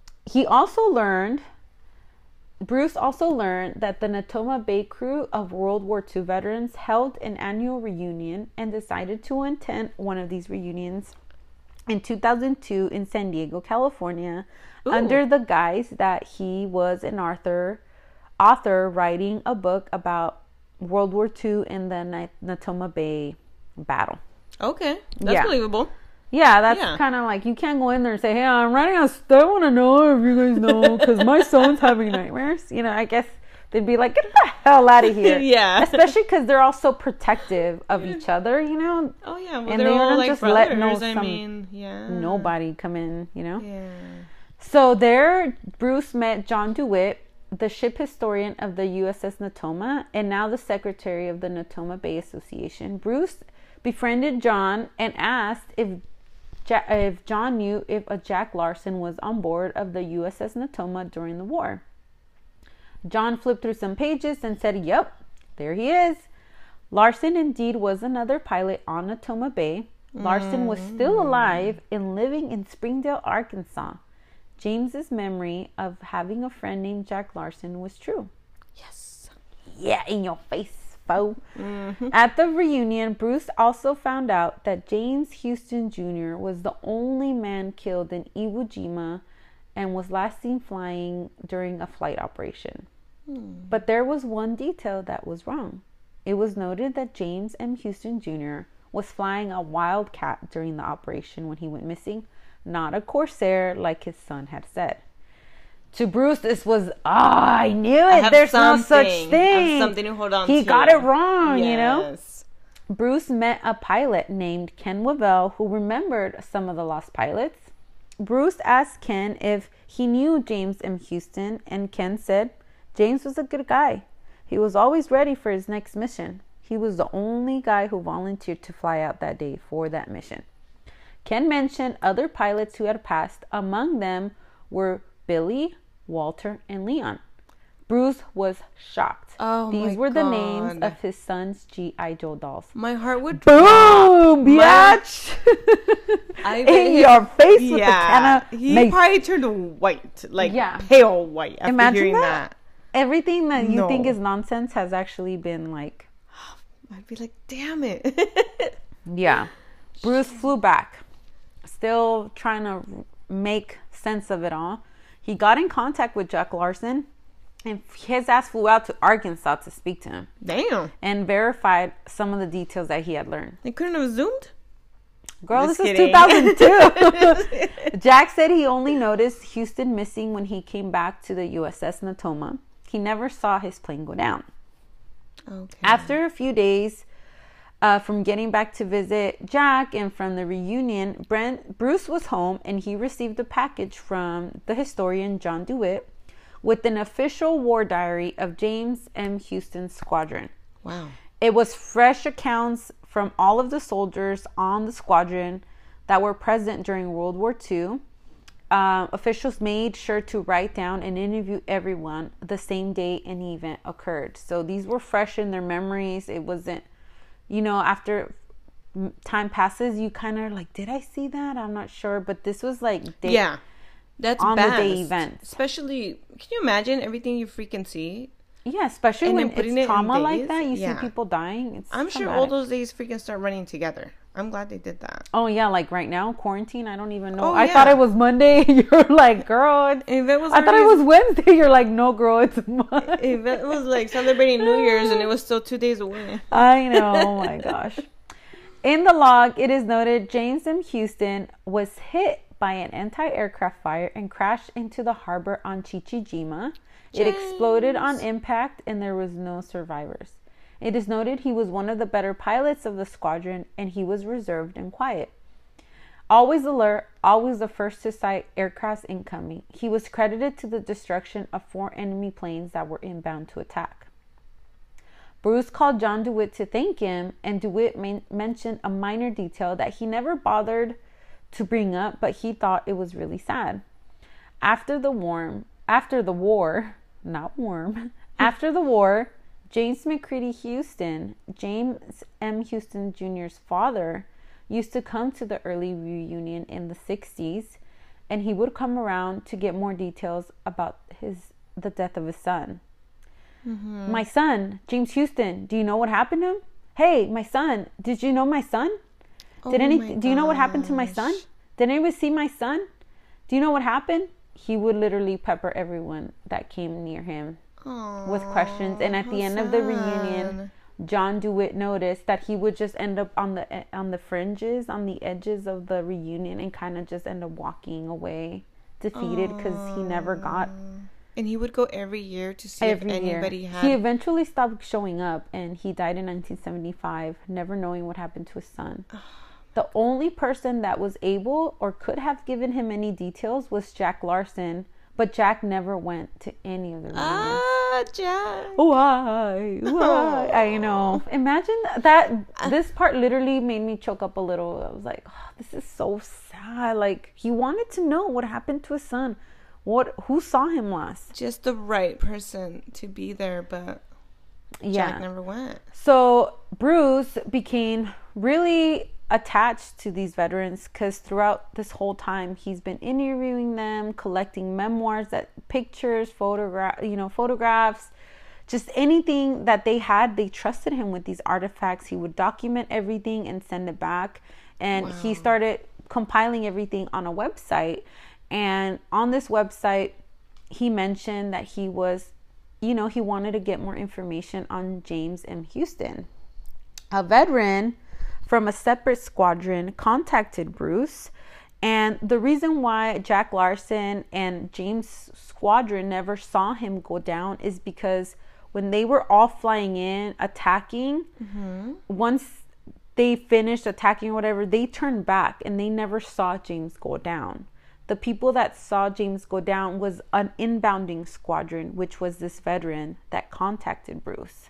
Bruce also learned that the Natoma Bay crew of World War II veterans held an annual reunion and decided to attend one of these reunions in 2002 in San Diego, California, under the guise that he was an author writing a book about World War II and the Natoma Bay battle. Okay, that's believable. Yeah, that's kind of like, you can't go in there and say, hey, I'm writing a story. I want to know if you guys know, because my son's having nightmares. You know, I guess they'd be like, get the hell out of here. Yeah. Especially because they're all so protective of each other, you know. Oh, yeah. Well, and they're all like just brothers. Nobody come in, you know. Yeah. So there, Bruce met John DeWitt, the ship historian of the USS Natoma, and now the secretary of the Natoma Bay Association. Bruce befriended John and asked if John knew if a Jack Larson was on board of the USS Natoma during the war. John flipped through some pages and said, yep, there he is. Larson indeed was another pilot on Natoma Bay. Larson was still alive and living in Springdale, Arkansas. James's memory of having a friend named Jack Larson was true. Yes. Yeah, in your face. At the reunion, Bruce also found out that James Houston Jr. was the only man killed in Iwo Jima and was last seen flying during a flight operation. But there was one detail that was wrong. It was noted that James M. Houston Jr. was flying a Wildcat during the operation when he went missing, not a Corsair like his son had said. To Bruce, this was, I knew it. There's no such thing. I have something to hold on to. He got it wrong, you know? Bruce met a pilot named Ken Wavell who remembered some of the lost pilots. Bruce asked Ken if he knew James M. Houston, and Ken said James was a good guy. He was always ready for his next mission. He was the only guy who volunteered to fly out that day for that mission. Ken mentioned other pilots who had passed. Among them were Billy, Walter, and Leon. Bruce was shocked. These were the names of his son's G.I. Joe dolls. My heart would boom, bitch! In your face with the can of He probably turned white, like pale white after Imagine hearing that. Everything that you think is nonsense has actually been like... I'd be like, damn it. Yeah. Bruce flew back, still trying to make sense of it all. He got in contact with Jack Larson, and his ass flew out to Arkansas to speak to him. Damn. And verified some of the details that he had learned. They couldn't have Zoomed? Girl, this is 2002. Jack said he only noticed Houston missing when he came back to the USS Natoma. He never saw his plane go down. Okay. After a few days from getting back to visit Jack and from the reunion, Bruce was home and he received a package from the historian John DeWitt with an official war diary of James M. Houston's squadron. Wow. It was fresh accounts from all of the soldiers on the squadron that were present during World War II. Officials made sure to write down and interview everyone the same day any event occurred. So these were fresh in their memories. It wasn't, you know, after time passes, you kind of like, did I see that? I'm not sure. But this was like, that's on best. The day events. Especially, can you imagine everything you freaking see? Yeah, especially when it's trauma like that. You see people dying. I'm sure all those days freaking start running together. I'm glad they did that. Oh, yeah. Like right now, quarantine. I don't even know. I thought it was Monday. You're like, girl. I thought it was Wednesday. You're like, no, girl, it's Monday. If it was like celebrating New Year's and it was still 2 days away. I know. Oh, my gosh. In the log, it is noted James M. Houston was hit by an anti-aircraft fire and crashed into the harbor on Chichijima. It exploded on impact and there was no survivors. It is noted he was one of the better pilots of the squadron and he was reserved and quiet. Always alert, always the first to sight aircrafts incoming. He was credited to the destruction of 4 enemy planes that were inbound to attack. Bruce called John DeWitt to thank him, and DeWitt mentioned a minor detail that he never bothered to bring up, but he thought it was really sad. After the war, James McCready Houston, James M. Houston Jr.'s father, used to come to the early reunion in the 60s, and he would come around to get more details about the death of his son. Mm-hmm. My son, James Houston, do you know what happened to him? Hey, my son, did you know my son? Do you know what happened to my son? Did anyone see my son? Do you know what happened? He would literally pepper everyone that came near him with questions. And at the end of the reunion, John DeWitt noticed that he would just end up on the fringes, on the edges of the reunion, and kind of just end up walking away defeated because he never got. And he would go every year to see if anybody had. He eventually stopped showing up, and he died in 1975, never knowing what happened to his son. The only person that was able or could have given him any details was Jack Larson, but Jack never went to any of the reunions. Jack. Why? I know. Imagine that. This part literally made me choke up a little. I was like, oh, this is so sad. Like, he wanted to know what happened to his son. Who saw him last? Just the right person to be there, but Jack never went. So Bruce became really attached to these veterans because throughout this whole time he's been interviewing them, collecting memoirs, pictures, photographs, just anything that they had. They trusted him with these artifacts. He would document everything and send it back, and he started compiling everything on a website. And on this website, he mentioned that he was, he wanted to get more information on James M. Houston. A veteran from a separate squadron contacted Bruce. And the reason why Jack Larson and James' squadron never saw him go down is because when they were all flying in, attacking, once they finished attacking or whatever, they turned back and they never saw James go down. The people that saw James go down was an inbounding squadron, which was this veteran that contacted Bruce.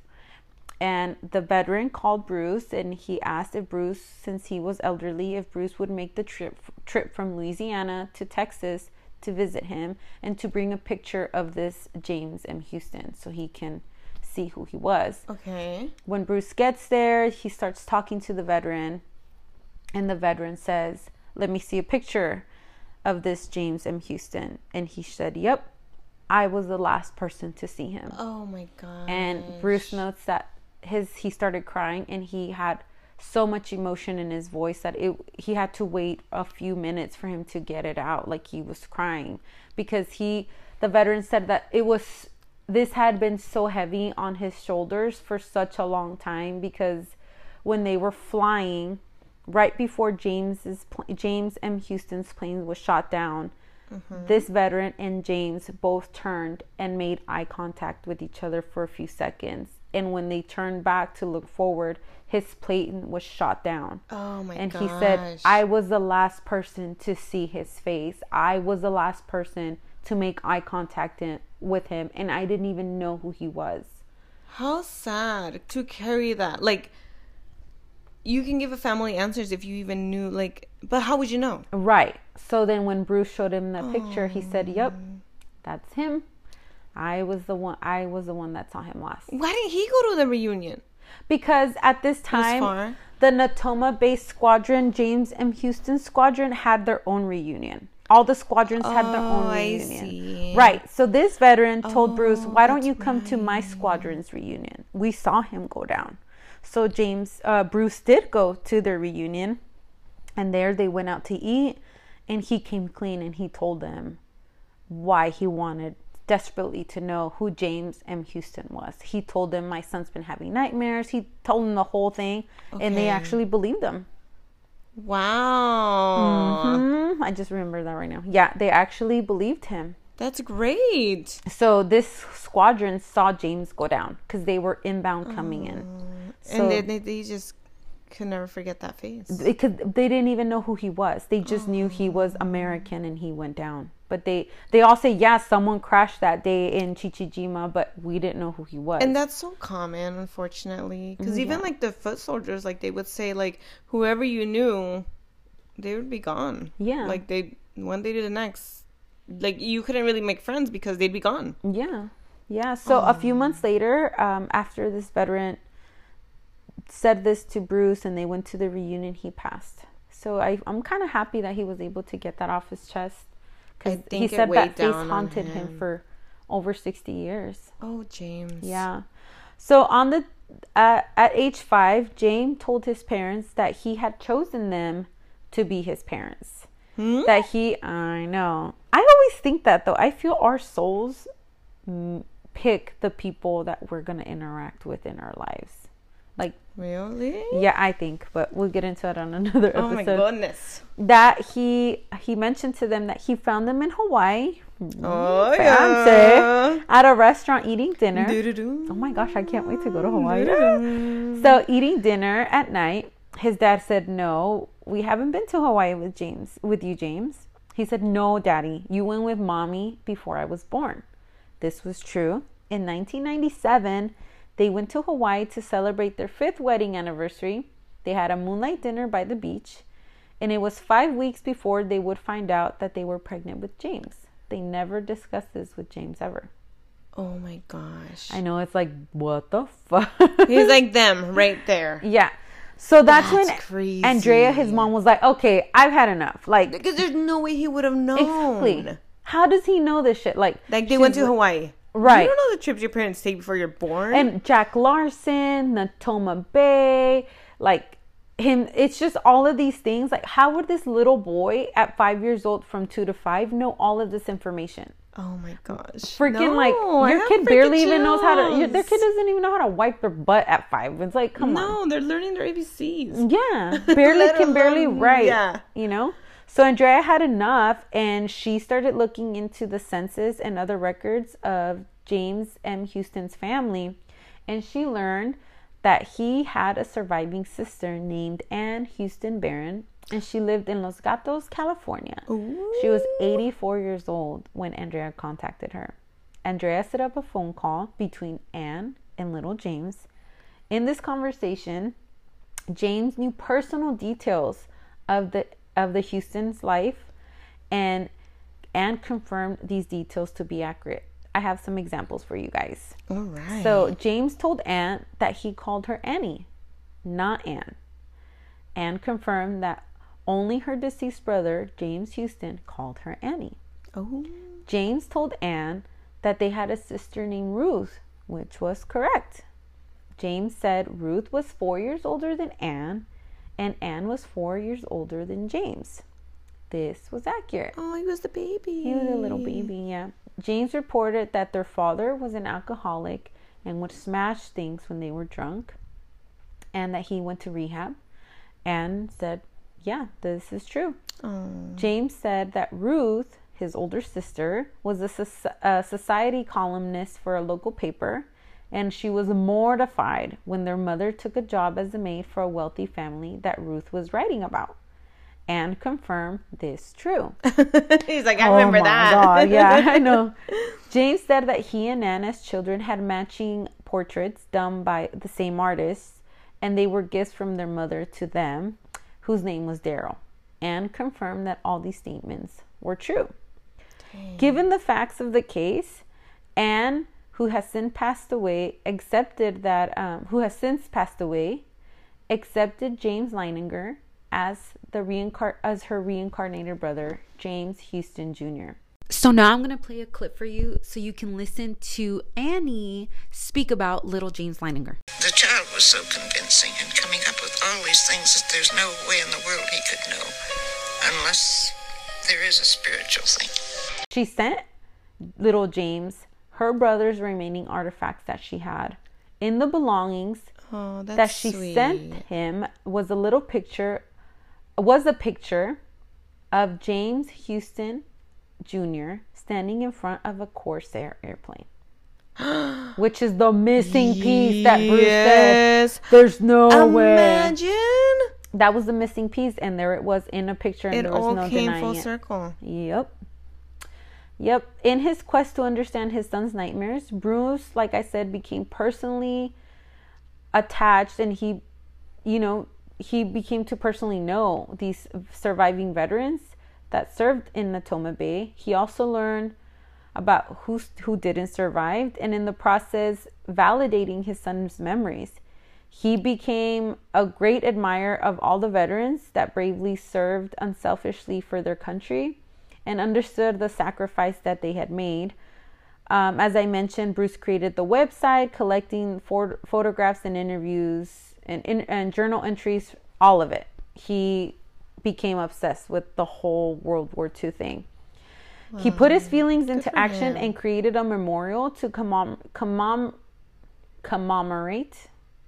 And the veteran called Bruce and he asked if Bruce, since he was elderly, if Bruce would make the trip from Louisiana to Texas to visit him and to bring a picture of this James M. Houston so he can see who he was. Okay. When Bruce gets there, he starts talking to the veteran, and the veteran says, "Let me see a picture of this James M. Houston." And he said, "Yep, I was the last person to see him." Oh my God. And Bruce notes that he started crying, and he had so much emotion in his voice that he had to wait a few minutes for him to get it out. Like, he was crying because the veteran said that this had been so heavy on his shoulders for such a long time, because when they were flying right before James M. Houston's plane was shot down, this veteran and James both turned and made eye contact with each other for a few seconds. And when they turned back to look forward, his plane was shot down. Oh my gosh. And he said, "I was the last person to see his face. I was the last person to make eye contact with him. And I didn't even know who he was." How sad to carry that. Like, you can give a family answers if you even knew, like, but how would you know? Right. So then when Bruce showed him the picture, he said, "Yep, that's him. I was the one that saw him last." Why didn't he go to the reunion? Because at this time, the Natoma-based squadron, James M. Houston squadron, had their own reunion. All the squadrons had their own reunion. I see. Right. So this veteran told Bruce, "Why don't you come to my squadron's reunion? We saw him go down." So Bruce did go to their reunion, and there they went out to eat, and he came clean and he told them why he wanted desperately to know who James M. Houston was. He told them, "My son's been having nightmares." He told them the whole thing, and they actually believed him. Wow. I just remember that right now. Yeah, they actually believed him. That's great. So this squadron saw James go down because they were inbound coming in. So, and they just Could never forget that face. Because they didn't even know who he was. They just knew he was American and he went down. But they all say, yeah, someone crashed that day in Chichijima, but we didn't know who he was. And that's so common, unfortunately. Because even like the foot soldiers, like they would say, like, whoever you knew, they would be gone. Yeah. Like one day to the next. Like you couldn't really make friends because they'd be gone. Yeah. Yeah. So a few months later, after this veteran said this to Bruce and they went to the reunion, he passed. So I'm kind of happy that he was able to get that off his chest. Because he said that face haunted him for over 60 years. Oh, James. Yeah. So at age 5, James told his parents that he had chosen them to be his parents. I know. I always think that, though. I feel our souls pick the people that we're going to interact with in our lives. Like, really? Yeah, I think, but we'll get into it on another episode. Oh my goodness. That he mentioned to them that he found them in Hawaii. Oh, fancy, yeah. at a restaurant eating dinner. Do-do-do. Oh my gosh, I can't wait to go to Hawaii. So eating dinner at night, his dad said, "No, we haven't been to Hawaii with you, James." He said, "No, Daddy, you went with Mommy before I was born." This was true. In 1997, they went to Hawaii to celebrate their 5th wedding anniversary. They had a moonlight dinner by the beach. And it was 5 weeks before they would find out that they were pregnant with James. They never discussed this with James ever. Oh my gosh. I know, it's like, what the fuck? He's like them right there. Yeah. So that's when crazy. Andrea, his mom, was like, okay, I've had enough. Like, because there's no way he would have known. Exactly. How does he know this shit? Like they went to Hawaii. Right. You don't know the trips your parents take before you're born. And Jack Larson, Natoma Bay, like him. It's just all of these things. Like, how would this little boy at 5 years old, from 2 to 5, know all of this information? Oh my gosh. Freaking, like, your kid barely even knows how to, their kid doesn't even know how to wipe their butt at 5. It's like, come on. No, they're learning their ABCs. Yeah. Barely write. Yeah. You know? So Andrea had enough, and she started looking into the census and other records of James M. Houston's family, and she learned that he had a surviving sister named Ann Houston Barron, and she lived in Los Gatos, California. Ooh. She was 84 years old when Andrea contacted her. Andrea set up a phone call between Ann and little James. In this conversation, James knew personal details of the Houston's life, and confirmed these details to be accurate. I have some examples for you guys. All right. So James told Ann that he called her Annie, not Ann. Ann confirmed that only her deceased brother, James Houston, called her Annie. Oh. James told Ann that they had a sister named Ruth, which was correct. James said Ruth was 4 years older than Ann, and Ann was 4 years older than James. This was accurate. Oh, he was the baby. He was a little baby, yeah. James reported that their father was an alcoholic and would smash things when they were drunk, and that he went to rehab. Ann said, yeah, this is true. Oh. James said that Ruth, his older sister, was a society columnist for a local paper, and she was mortified when their mother took a job as a maid for a wealthy family that Ruth was writing about. Ann confirmed this true. He's like, I remember that. God, yeah, I know. James said that he and Ann as children had matching portraits done by the same artists, and they were gifts from their mother to them, whose name was Daryl. Ann confirmed that all these statements were true. Dang. Given the facts of the case, Ann, who has since passed away, accepted James Leininger as her reincarnated brother, James Houston Jr. So now I'm going to play a clip for you so you can listen to Annie speak about little James Leininger. The child was so convincing and coming up with all these things that there's no way in the world he could know unless there is a spiritual thing. She sent little James her brother's remaining artifacts that she had. In the belongings that she sent him was a picture of James Houston Jr. standing in front of a Corsair airplane, which is the missing piece that Bruce said. There's no way. Imagine that was the missing piece, and there it was in a picture, and there was no denying it. It all came full circle. Yep. In his quest to understand his son's nightmares, Bruce, like I said, became personally attached, and he became to personally know these surviving veterans that served in Natoma Bay. He also learned about who didn't survive, and in the process, validating his son's memories. He became a great admirer of all the veterans that bravely served unselfishly for their country and understood the sacrifice that they had made. As I mentioned, Bruce created the website, collecting photographs and interviews and journal entries, all of it. He became obsessed with the whole World War II thing. Wow. He put his feelings into action and created a memorial to commemorate.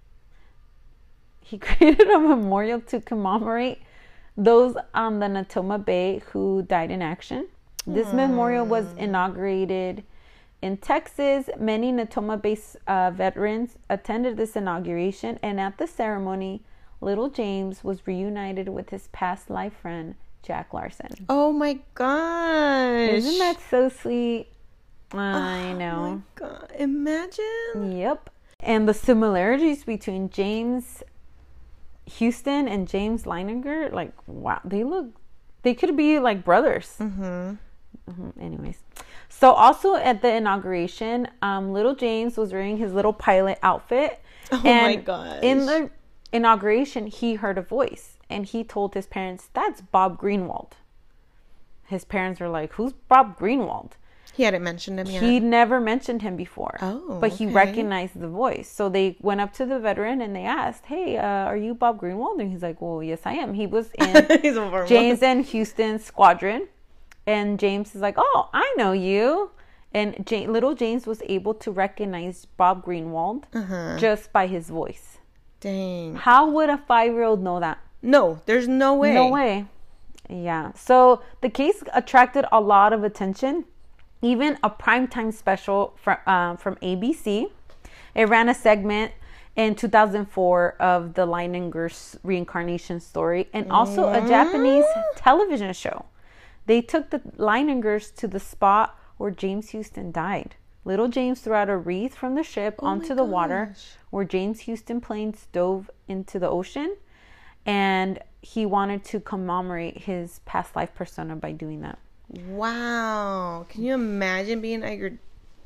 He created a memorial to commemorate those on the Natoma Bay who died in action. This memorial was inaugurated in Texas. Many Natoma Bay veterans attended this inauguration, and at the ceremony, little James was reunited with his past life friend, Jack Larson. Oh my gosh. Isn't that so sweet? I know. Oh my God. Imagine. Yep. And the similarities between James Houston and James Leininger, like, wow, they could be like brothers. Anyways, so also at the inauguration, little James was wearing his little pilot outfit. Oh my gosh. In the inauguration, he heard a voice, and he told his parents, "That's Bob Greenwald." His parents were like, "Who's Bob Greenwald?" He hadn't mentioned him yet. He never mentioned him before. Oh, but he recognized the voice. So they went up to the veteran and they asked, "Hey, are you Bob Greenwald?" And he's like, "Well, yes, I am." He was in James and Houston's squadron. And James is like, "Oh, I know you." And little James was able to recognize Bob Greenwald just by his voice. Dang. How would a 5-year-old know that? No, there's no way. No way. Yeah. So the case attracted a lot of attention. Even a primetime special from ABC. It ran a segment in 2004 of the Leininger's reincarnation story, and also a Japanese television show. They took the Leiningers to the spot where James Houston died. Little James threw out a wreath from the ship onto the water where James Houston planes dove into the ocean, and he wanted to commemorate his past life persona by doing that. Wow. Can you imagine being at your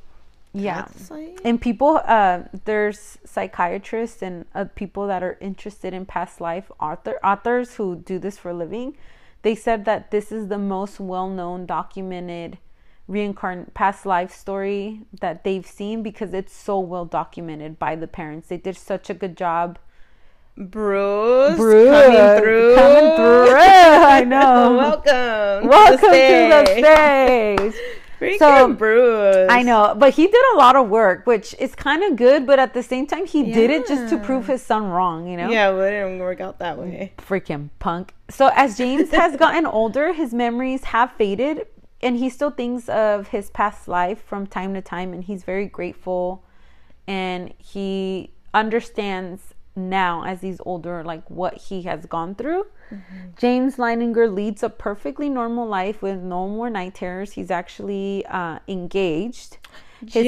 site? And people, there's psychiatrists and people that are interested in past life authors who do this for a living. They said that this is the most well-known documented past life story that they've seen because it's so well documented by the parents. They did such a good job. Bruce coming through. I know. Welcome to the stage. Freaking Bruce. I know, but he did a lot of work, which is kind of good, but at the same time, he did it just to prove his son wrong, you know? Yeah, it didn't work out that way. Freaking punk. So as James has gotten older, his memories have faded, and he still thinks of his past life from time to time, and he's very grateful, and he understands now as he's older like what he has gone through. James Leininger leads a perfectly normal life with no more night terrors. He's actually engaged to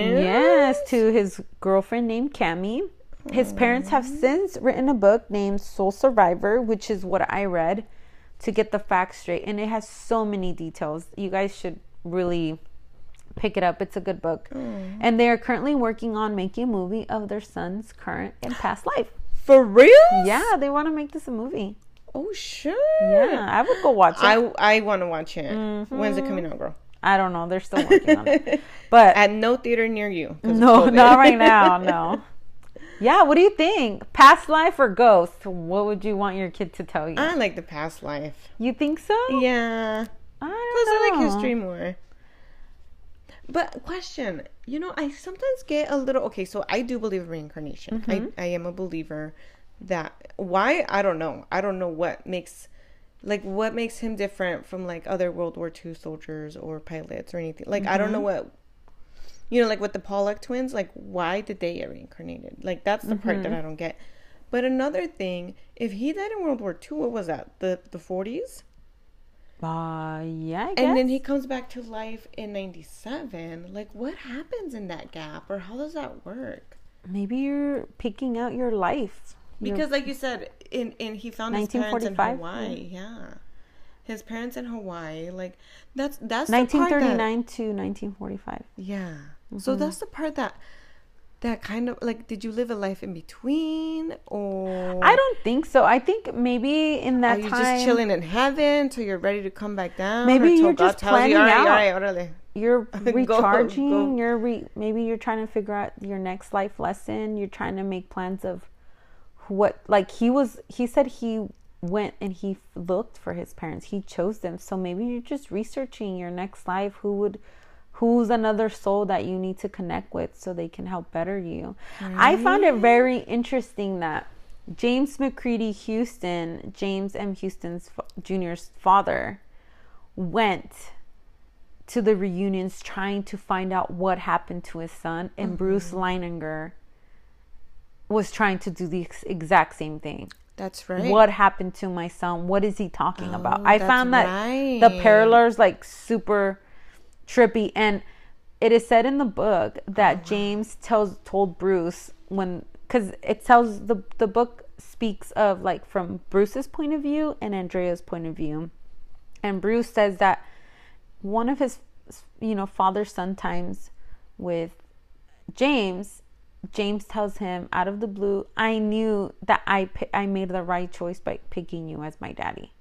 his girlfriend named Cammie. His parents have since written a book named Soul Survivor, which is what I read to get the facts straight, and it has so many details. You guys should really pick it up. It's a good book. And they are currently working on making a movie of their son's current and past life. For real? Yeah, they want to make this a movie. Oh, sure. Yeah, I would go watch it. I want to watch it. When's it coming out, girl? I don't know. They're still working on it. But at no theater near you. No, not right now. No. Yeah, what do you think? Past life or ghost? What would you want your kid to tell you? I like the past life. You think so? Yeah. I don't know. I like history more. But question, I sometimes get a little, okay, so I do believe in reincarnation. I am a believer that, why? I don't know. I don't know what makes him different from like other World War II soldiers or pilots or anything. Like, I don't know what, like with the Pollock twins, like why did they get reincarnated? Like that's the part that I don't get. But another thing, if he died in World War II, what was that? The 40s? Yeah, I guess. And then he comes back to life in 97. Like, what happens in that gap? Or how does that work? Maybe you're picking out your life. Because, like you said, he found his parents in Hawaii. Yeah. His parents in Hawaii. Like, that's 1939 to 1945. Yeah. Mm-hmm. So that's the part that kind of, like, did you live a life in between? Or I don't think so. I think maybe in that are you time... just chilling in heaven till you're ready to come back down? Maybe you're God just planning all out. Orale. You're recharging. Go. Maybe you're trying to figure out your next life lesson. You're trying to make plans of what... Like, he said he went and he looked for his parents. He chose them. So maybe you're just researching your next life. Who's another soul that you need to connect with so they can help better you. I found it very interesting that James McCready Houston, James M. Houston Jr.'s father, went to the reunions trying to find out what happened to his son, and Bruce Leininger was trying to do the exact same thing. That's right. What happened to my son? What is he talking about? I found that the parallels like super trippy, and it is said in the book that James told Bruce because it tells the book speaks of like from Bruce's point of view and Andrea's point of view, and Bruce says that one of his father-son times with James tells him out of the blue, I knew that I made the right choice by picking you as my daddy.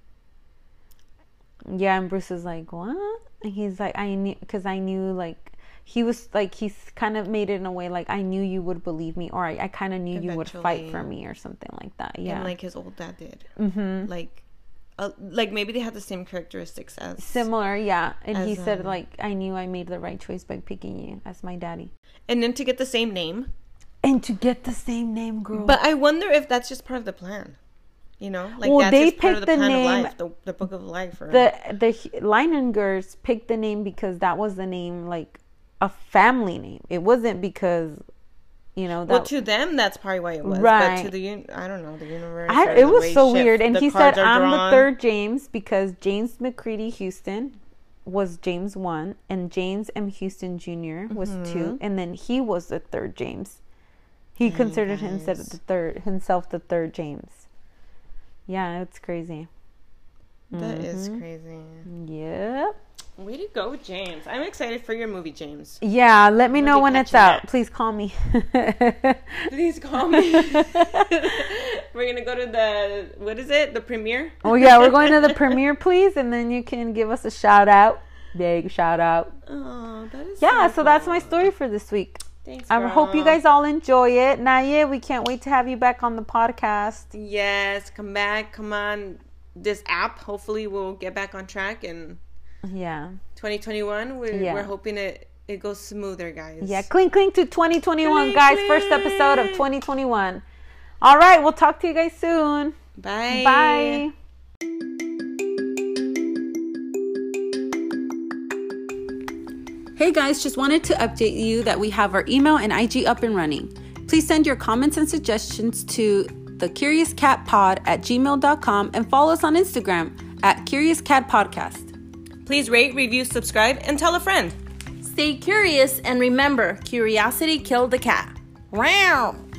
Yeah, and Bruce is like, what? And he's like, I knew, like, he's kind of made it in a way like, I knew you would believe me, or I kind of knew you would fight for me or something like that. Yeah. And like his old dad did. Mm-hmm. Like maybe they had the same characteristics as... Similar, yeah. And he said, like, I knew I made the right choice by picking you as my daddy. And then to get the same name. Girl. But I wonder if that's just part of the plan. Like, well, that's they just part of picked the the plan name, of life, the book of life. The Leiningers picked the name because that was the name, like, a family name. It wasn't because, well, to them, that's probably why it was. Right. But to the, I don't know, the universe. It was so weird. And he said, I'm the third James because James McCready Houston was James 1 and James M. Houston Jr. was 2. And then he was the third James. He considered himself the third James. Yeah, it's crazy. That is crazy. Yep. Way to go, James. I'm excited for your movie, James. Yeah, let me know when it's out. Please call me. Please call me. We're going to go to the premiere? Oh, yeah, we're going to the premiere, please. And then you can give us a shout out. Big shout out. Oh, that is so that's my story for this week. Thanks, I hope you guys all enjoy it. Naya, we can't wait to have you back on the podcast. Yes, come back. Come on. This app, hopefully we'll get back on track. And 2021, we're hoping it goes smoother, guys. Yeah, clink, clink to 2021, guys. First episode of 2021. All right, we'll talk to you guys soon. Bye. Bye. Hey guys, just wanted to update you that we have our email and IG up and running. Please send your comments and suggestions to thecuriouscatpod@gmail.com and follow us on Instagram @CuriousCatPodcast. Please rate, review, subscribe, and tell a friend. Stay curious and remember, curiosity killed the cat. Wow.